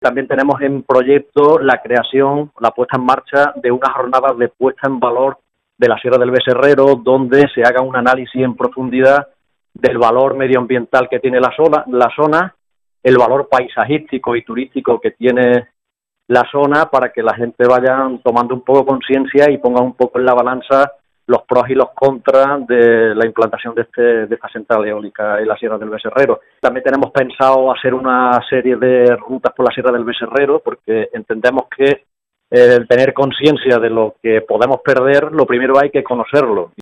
También tenemos en proyecto la creación, la puesta en marcha de unas jornadas de puesta en valor de la Sierra del Becerrero, donde se haga un análisis en profundidad del valor medioambiental que tiene la zona, el valor paisajístico y turístico que tiene la zona, para que la gente vaya tomando un poco conciencia y ponga un poco en la balanza los pros y los contras de la implantación de esta central eólica en la Sierra del Becerrero. También tenemos pensado hacer una serie de rutas por la Sierra del Becerrero, porque entendemos que el tener conciencia de lo que podemos perder, lo primero hay que conocerlo.